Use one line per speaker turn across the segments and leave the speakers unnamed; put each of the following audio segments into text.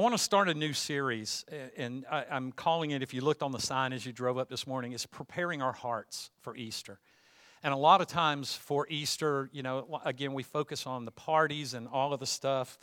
I want to start a new series, and I'm calling it, if you looked on the sign as you drove up this morning, it's Preparing Our Hearts for Easter. And a lot of times for Easter, again, we focus on the parties and all of the stuff.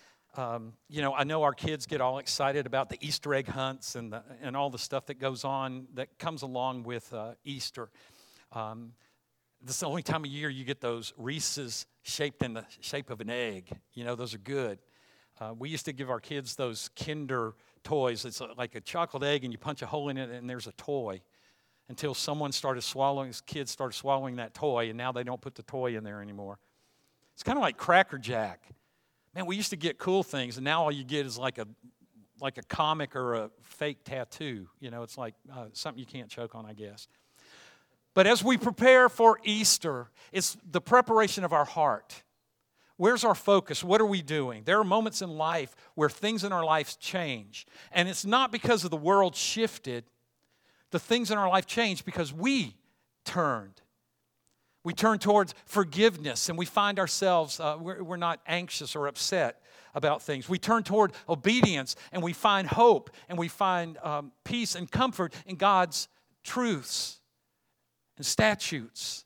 I know our kids get all excited about the Easter egg hunts and all the stuff that goes on that comes along with Easter. This is the only time of year you get those Reese's shaped in the shape of an egg. Those are good. We used to give our kids those Kinder toys. It's like a chocolate egg, and you punch a hole in it, and there's a toy. Until kids started swallowing that toy, and now they don't put the toy in there anymore. It's kind of like Cracker Jack. Man, we used to get cool things, and now all you get is like a comic or a fake tattoo. It's like something you can't choke on, I guess. But as we prepare for Easter, it's the preparation of our heart. Where's our focus? What are we doing? There are moments in life where things in our lives change. And it's not because of the world shifted. The things in our life changed because we turned. We turn towards forgiveness, and we find ourselves, we're not anxious or upset about things. We turn toward obedience, and we find hope, and we find peace and comfort in God's truths and statutes.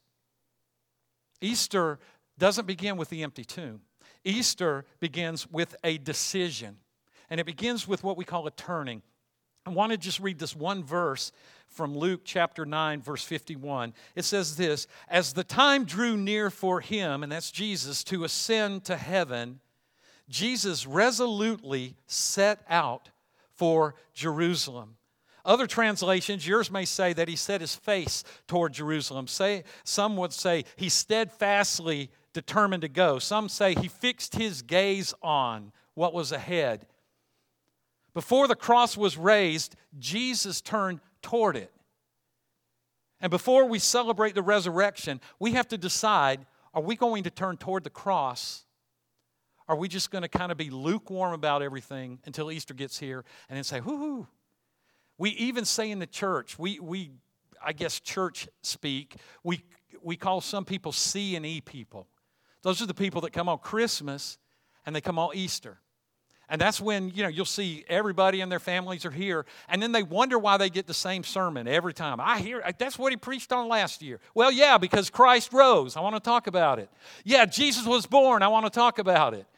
Easter doesn't begin with the empty tomb. Easter begins with a decision, and it begins with what we call a turning. I want to just read this one verse from Luke chapter 9, verse 51. It says this: as the time drew near for him, and that's Jesus, to ascend to heaven, Jesus resolutely set out for Jerusalem. Other translations, yours may say that he set his face toward Jerusalem. Some would say he steadfastly determined to go. Some say he fixed his gaze on what was ahead. Before the cross was raised, Jesus turned toward it. And before we celebrate the resurrection, we have to decide, are we going to turn toward the cross? Are we just going to kind of be lukewarm about everything until Easter gets here and then say, whoo-hoo? We even say in the church, I guess church speak, we call some people C and E people. Those are the people that come on Christmas and they come on Easter. And that's when, you'll see everybody and their families are here. And then they wonder why they get the same sermon every time. That's what he preached on last year. Well, yeah, because Christ rose. I want to talk about it. Yeah, Jesus was born. I want to talk about it.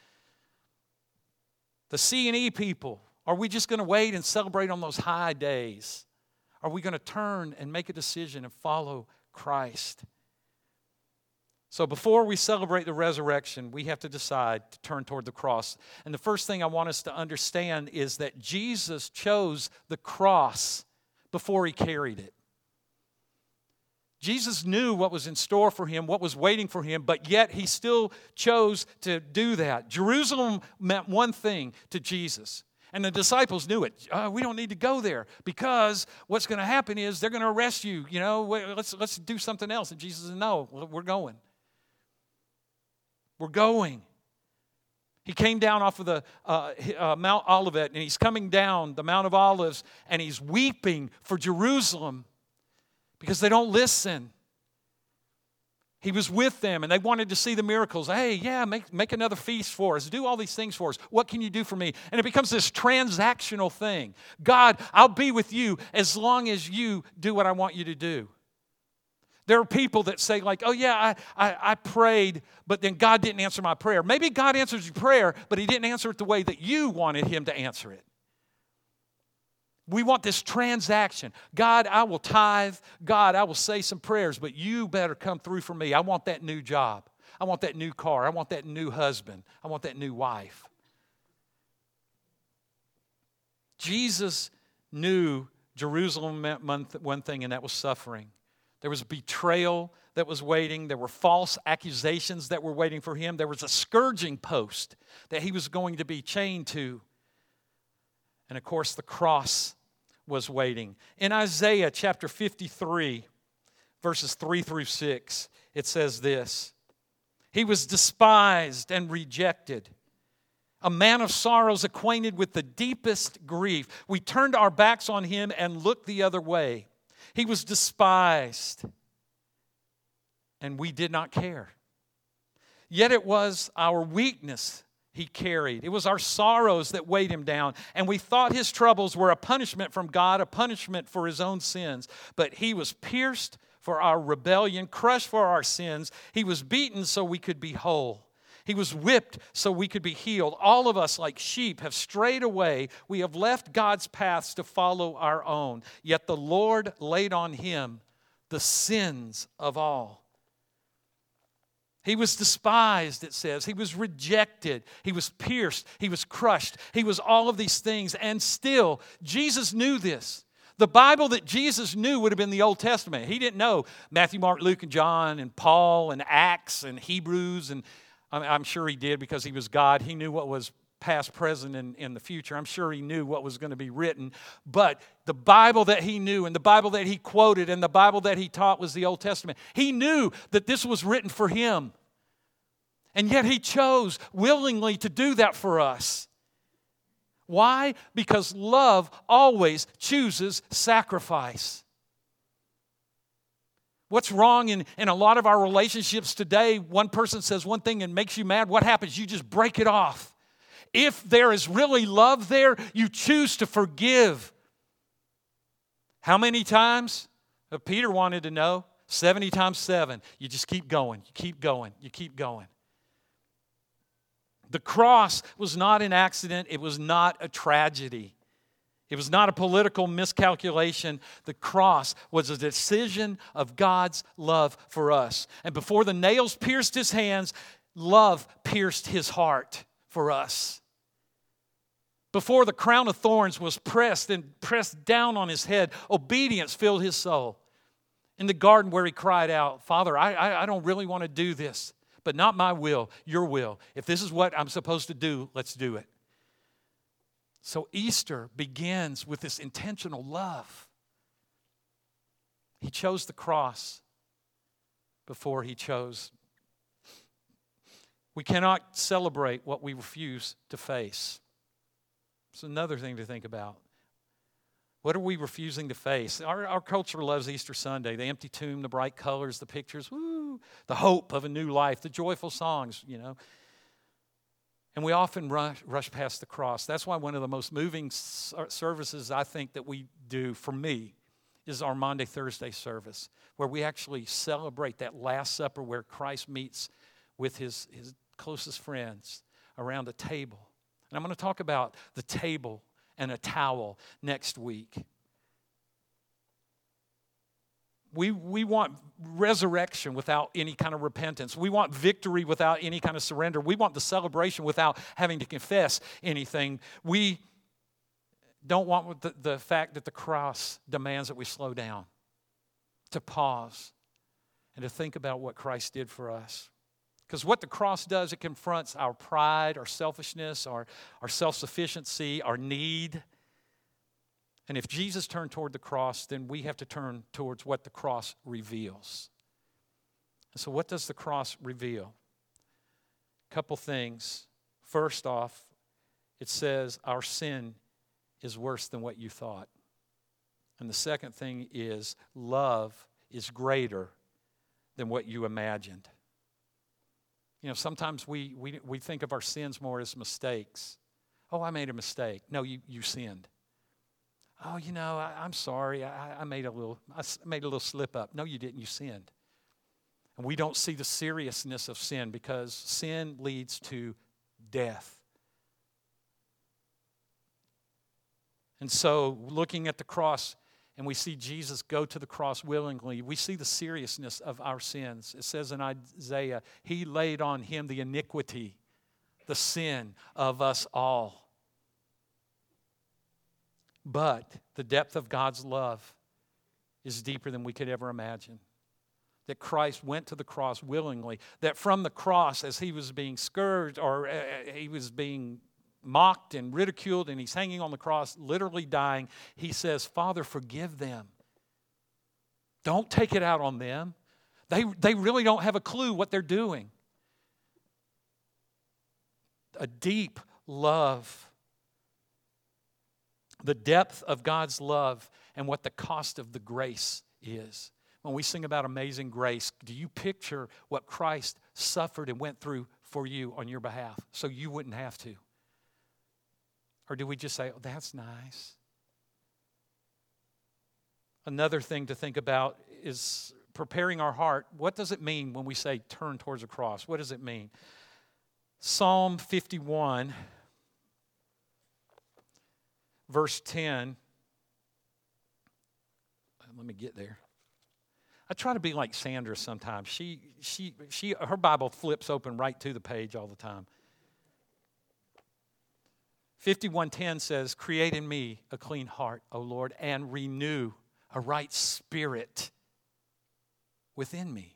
The C and E people, are we just going to wait and celebrate on those high days? Are we going to turn and make a decision and follow Christ? So before we celebrate the resurrection, we have to decide to turn toward the cross. And the first thing I want us to understand is that Jesus chose the cross before he carried it. Jesus knew what was in store for him, what was waiting for him, but yet he still chose to do that. Jerusalem meant one thing to Jesus. And the disciples knew it. We don't need to go there because what's going to happen is they're going to arrest you. Let's do something else. And Jesus said, no, we're going. We're going. He came down off of the Mount Olivet, and he's coming down the Mount of Olives, and he's weeping for Jerusalem because they don't listen. He was with them, and they wanted to see the miracles. Hey, yeah, make another feast for us. Do all these things for us. What can you do for me? And it becomes this transactional thing. God, I'll be with you as long as you do what I want you to do. There are people that say like, oh yeah, I prayed, but then God didn't answer my prayer. Maybe God answers your prayer, but he didn't answer it the way that you wanted him to answer it. We want this transaction. God, I will tithe. God, I will say some prayers, but you better come through for me. I want that new job. I want that new car. I want that new husband. I want that new wife. Jesus knew Jerusalem meant one thing, and that was suffering. There was betrayal that was waiting. There were false accusations that were waiting for him. There was a scourging post that he was going to be chained to. And of course, the cross was waiting. In Isaiah chapter 53, verses 3 through 6, it says this: he was despised and rejected, a man of sorrows, acquainted with the deepest grief. We turned our backs on him and looked the other way. He was despised, and we did not care. Yet it was our weakness He carried. It was our sorrows that weighed him down. And we thought his troubles were a punishment from God, a punishment for his own sins. But he was pierced for our rebellion, crushed for our sins. He was beaten so we could be whole. He was whipped so we could be healed. All of us, like sheep, have strayed away. We have left God's paths to follow our own. Yet the Lord laid on him the sins of all. He was despised, it says. He was rejected. He was pierced. He was crushed. He was all of these things. And still, Jesus knew this. The Bible that Jesus knew would have been the Old Testament. He didn't know Matthew, Mark, Luke, and John, and Paul, and Acts, and Hebrews. And I'm sure he did because he was God. He knew what was past, present, and in the future. I'm sure he knew what was going to be written. But the Bible that he knew, and the Bible that he quoted, and the Bible that he taught was the Old Testament. He knew that this was written for him. And yet he chose willingly to do that for us. Why? Because love always chooses sacrifice. What's wrong in a lot of our relationships today? One person says one thing and makes you mad. What happens? You just break it off. If there is really love there, you choose to forgive. How many times? Peter wanted to know. 70 times 7. You just keep going. You keep going. You keep going. The cross was not an accident. It was not a tragedy. It was not a political miscalculation. The cross was a decision of God's love for us. And before the nails pierced his hands, love pierced his heart for us. Before the crown of thorns was pressed down on his head, obedience filled his soul. In the garden where he cried out, Father, I don't really want to do this. But not my will, your will. If this is what I'm supposed to do, let's do it. So Easter begins with this intentional love. He chose the cross before he chose. We cannot celebrate what we refuse to face. It's another thing to think about. What are we refusing to face? Our culture loves Easter Sunday. The empty tomb, the bright colors, the pictures, woo, the hope of a new life, the joyful songs, And we often rush past the cross. That's why one of the most moving services I think that we do, for me, is our Maundy Thursday service, where we actually celebrate that Last Supper where Christ meets with his closest friends around a table. And I'm going to talk about the table and a towel next week. We want resurrection without any kind of repentance. We want victory without any kind of surrender. We want the celebration without having to confess anything. We don't want the fact that the cross demands that we slow down, to pause, and to think about what Christ did for us. Because what the cross does, it confronts our pride, our selfishness, our self-sufficiency, our need. And if Jesus turned toward the cross, then we have to turn towards what the cross reveals. And so what does the cross reveal? A couple things. First off, it says our sin is worse than what you thought. And the second thing is love is greater than what you imagined. Sometimes we think of our sins more as mistakes. Oh, I made a mistake. No, you sinned. Oh, I'm sorry. I made a little slip up. No, you didn't. You sinned. And we don't see the seriousness of sin because sin leads to death. And so, looking at the cross, and we see Jesus go to the cross willingly, we see the seriousness of our sins. It says in Isaiah, he laid on him the iniquity, the sin of us all. But the depth of God's love is deeper than we could ever imagine. That Christ went to the cross willingly. That from the cross, as he was being scourged or he was being mocked and ridiculed and he's hanging on the cross, literally dying, he says, Father, forgive them. Don't take it out on them. They really don't have a clue what they're doing. A deep love. The depth of God's love and what the cost of the grace is. When we sing about amazing grace, do you picture what Christ suffered and went through for you on your behalf so you wouldn't have to? Or do we just say, oh, that's nice? Another thing to think about is preparing our heart. What does it mean when we say turn towards the cross? What does it mean? Psalm 51, verse 10. Let me get there. I try to be like Sandra sometimes. Her Bible flips open right to the page all the time. 51:10 says, create in me a clean heart, O Lord, and renew a right spirit within me.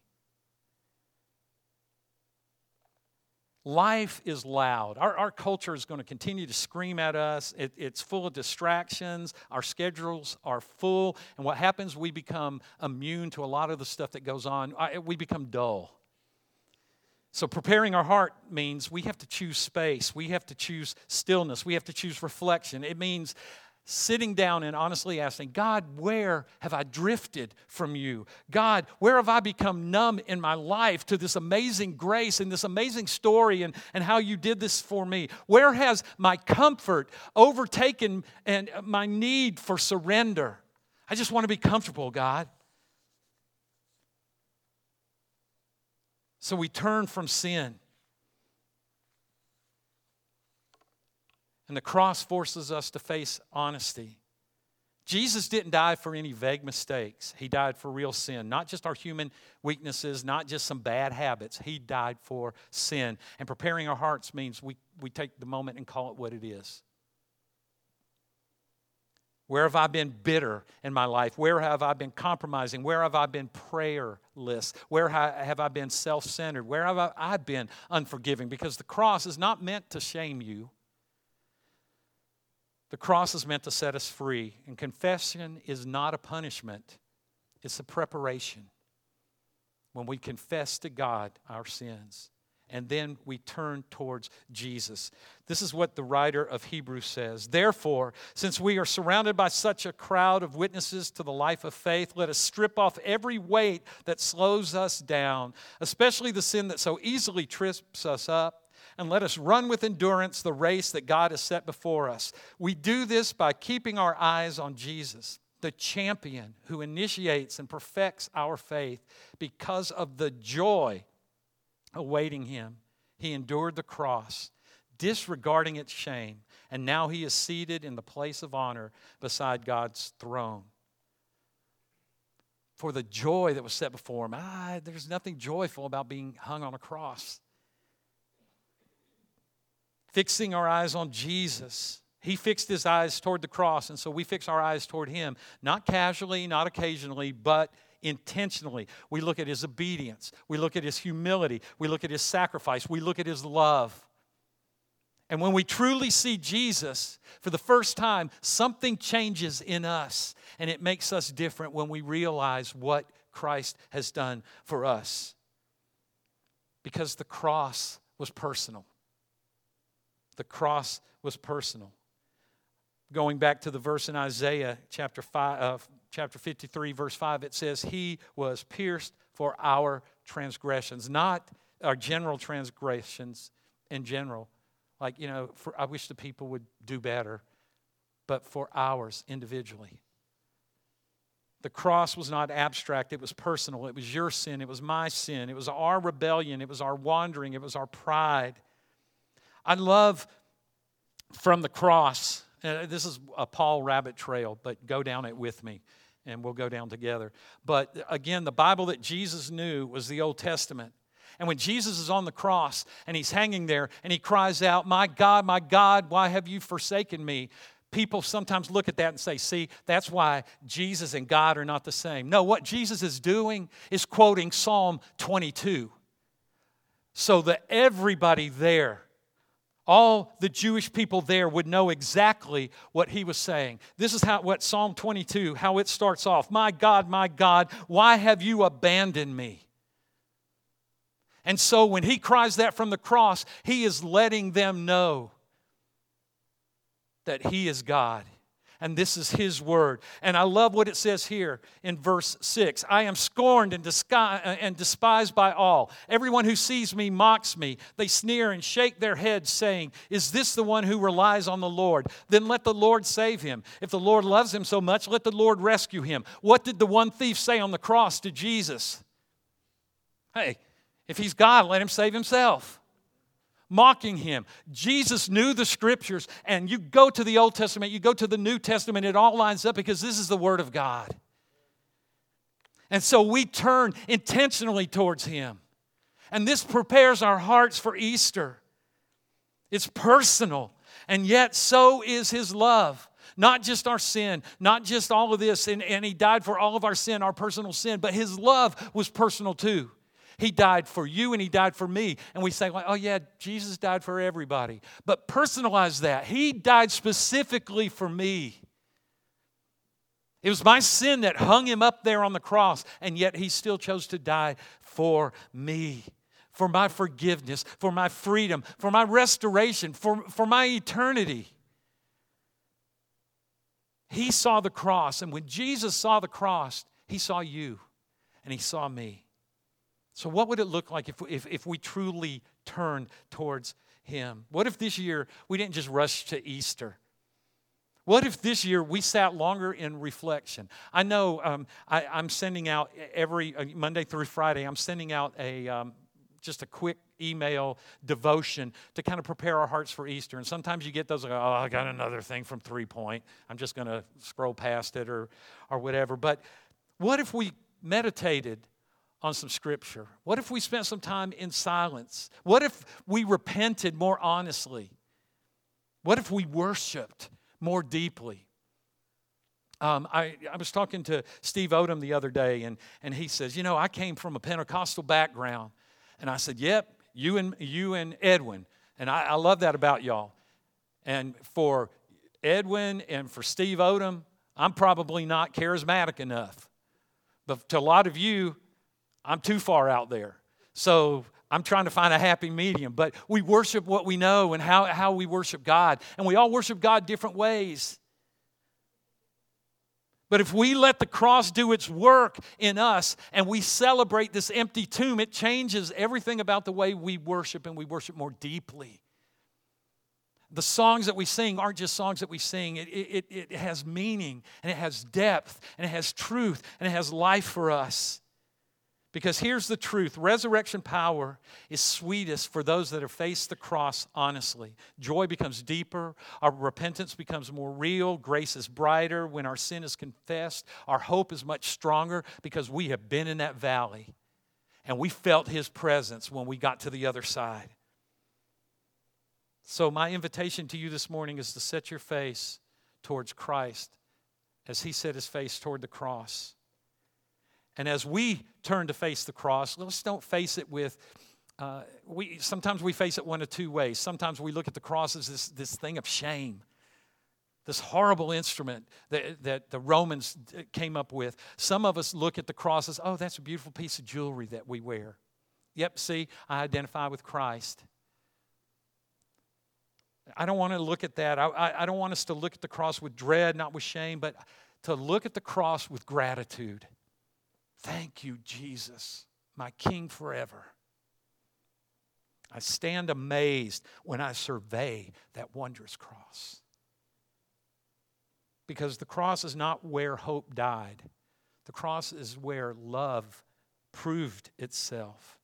Life is loud. Our culture is going to continue to scream at us. It's full of distractions. Our schedules are full. And what happens, we become immune to a lot of the stuff that goes on. We become dull. So preparing our heart means we have to choose space. We have to choose stillness. We have to choose reflection. It means sitting down and honestly asking, God, where have I drifted from you? God, where have I become numb in my life to this amazing grace and this amazing story and how you did this for me? Where has my comfort overtaken and my need for surrender? I just want to be comfortable, God. So we turn from sin. And the cross forces us to face honesty. Jesus didn't die for any vague mistakes. He died for real sin. Not just our human weaknesses, not just some bad habits. He died for sin. And preparing our hearts means we take the moment and call it what it is. Where have I been bitter in my life? Where have I been compromising? Where have I been prayerless? Where have I been self-centered? Where have I been unforgiving? Because the cross is not meant to shame you. The cross is meant to set us free. And confession is not a punishment. It's a preparation. When we confess to God our sins. And then we turn towards Jesus. This is what the writer of Hebrews says. Therefore, since we are surrounded by such a crowd of witnesses to the life of faith, let us strip off every weight that slows us down, especially the sin that so easily trips us up. And let us run with endurance the race that God has set before us. We do this by keeping our eyes on Jesus, the champion who initiates and perfects our faith. Because of the joy awaiting him, he endured the cross, disregarding its shame, and now he is seated in the place of honor beside God's throne. For the joy that was set before him, there's nothing joyful about being hung on a cross. Fixing our eyes on Jesus. He fixed his eyes toward the cross, and so we fix our eyes toward him, not casually, not occasionally, but intentionally. We look at his obedience. We look at his humility. We look at his sacrifice. We look at his love. And when we truly see Jesus for the first time, something changes in us, and it makes us different when we realize what Christ has done for us. Because the cross was personal. The cross was personal. Going back to the verse in Isaiah chapter 53, verse 5, it says, he was pierced for our transgressions, not our general transgressions in general. Like, I wish the people would do better, but for ours individually. The cross was not abstract, it was personal. It was your sin, it was my sin, it was our rebellion, it was our wandering, it was our pride. I love from the cross, this is a Paul rabbit trail, but go down it with me, and we'll go down together. But again, the Bible that Jesus knew was the Old Testament. And when Jesus is on the cross, and he's hanging there, and he cries out, my God, why have you forsaken me? People sometimes look at that and say, see, that's why Jesus and God are not the same. No, what Jesus is doing is quoting Psalm 22. So that everybody there, all the Jewish people there would know exactly what he was saying. This is what Psalm 22, how it starts off. My God, why have you abandoned me? And so when he cries that from the cross, he is letting them know that he is God. And this is His word. And I love what it says here in verse 6. I am scorned and despised by all. Everyone who sees me mocks me. They sneer and shake their heads, saying, is this the one who relies on the Lord? Then let the Lord save him. If the Lord loves him so much, let the Lord rescue him. What did the one thief say on the cross to Jesus? Hey, if He's God, let Him save Himself. Mocking Him. Jesus knew the Scriptures, and you go to the Old Testament, you go to the New Testament, it all lines up because this is the Word of God. And so we turn intentionally towards Him. And this prepares our hearts for Easter. It's personal, and yet so is His love. Not just our sin, not just all of this, and He died for all of our sin, our personal sin, but His love was personal too. He died for you and He died for me. And we say, like, oh yeah, Jesus died for everybody. But personalize that. He died specifically for me. It was my sin that hung Him up there on the cross, and yet He still chose to die for me, for my forgiveness, for my freedom, for my restoration, for my eternity. He saw the cross, and when Jesus saw the cross, He saw you and He saw me. So what would it look like if we truly turned towards Him? What if this year we didn't just rush to Easter? What if this year we sat longer in reflection? I know I'm sending out every Monday through Friday, I'm sending out just a quick email devotion to kind of prepare our hearts for Easter. And sometimes you get those, like, oh, I got another thing from 3 Point. I'm just going to scroll past it or whatever. But what if we meditated on some Scripture? What if we spent some time in silence? What if we repented more honestly? What if we worshiped more deeply? I was talking to Steve Odom the other day, and he says, I came from a Pentecostal background. And I said, yep, you and Edwin. And I love that about y'all. And for Edwin and for Steve Odom, I'm probably not charismatic enough. But to a lot of you, I'm too far out there. So I'm trying to find a happy medium. But we worship what we know and how we worship God. And we all worship God different ways. But if we let the cross do its work in us and we celebrate this empty tomb, it changes everything about the way we worship, and we worship more deeply. The songs that we sing aren't just songs that we sing. It has meaning, and it has depth, and it has truth, and it has life for us. Because here's the truth. Resurrection power is sweetest for those that have faced the cross honestly. Joy becomes deeper. Our repentance becomes more real. Grace is brighter when our sin is confessed. Our hope is much stronger because we have been in that valley. And we felt His presence when we got to the other side. So my invitation to you this morning is to set your face towards Christ as He set His face toward the cross. And as we turn to face the cross, let's don't face it with, sometimes we face it one of two ways. Sometimes we look at the cross as this thing of shame, this horrible instrument that the Romans came up with. Some of us look at the cross as, oh, that's a beautiful piece of jewelry that we wear. Yep, see, I identify with Christ. I don't want to look at that. I don't want us to look at the cross with dread, not with shame, but to look at the cross with gratitude. Thank you, Jesus, my King forever. I stand amazed when I survey that wondrous cross. Because the cross is not where hope died. The cross is where love proved itself.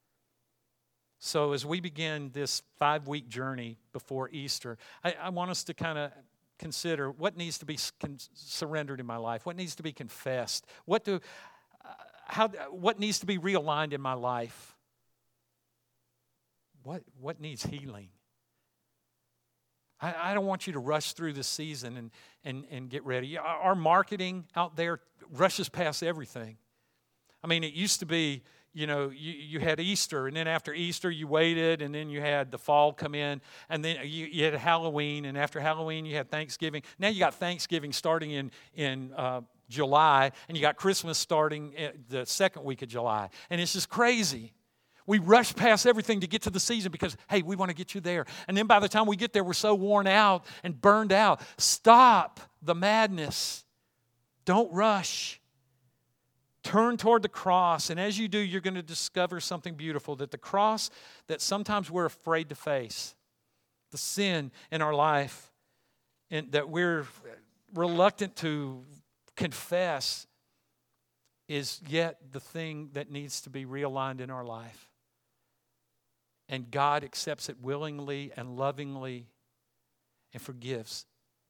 So as we begin this 5-week journey before Easter, I want us to kind of consider what needs to be surrendered in my life, what needs to be confessed, what needs to be realigned in my life, what needs healing. I don't want you to rush through this season and get ready. Our marketing out there rushes past everything. I mean, it used to be, you had Easter, and then after Easter you waited, and then you had the fall come in, and then you had Halloween, and after Halloween you had Thanksgiving. Now you got Thanksgiving starting in July, and you got Christmas starting the second week of July. And it's just crazy. We rush past everything to get to the season because, hey, we want to get you there. And then by the time we get there, we're so worn out and burned out. Stop the madness. Don't rush. Turn toward the cross, and as you do, you're going to discover something beautiful, that the cross that sometimes we're afraid to face, the sin in our life, and that we're reluctant to confess, is yet the thing that needs to be realigned in our life. And God accepts it willingly and lovingly and forgives.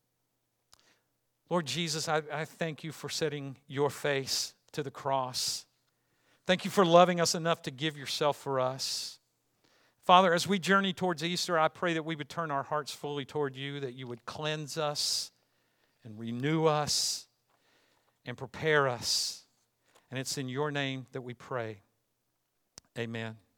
Lord Jesus, I thank you for setting your face to the cross. Thank you for loving us enough to give yourself for us. Father, as we journey towards Easter, I pray that we would turn our hearts fully toward you, that you would cleanse us and renew us and prepare us. And it's in your name that we pray. Amen.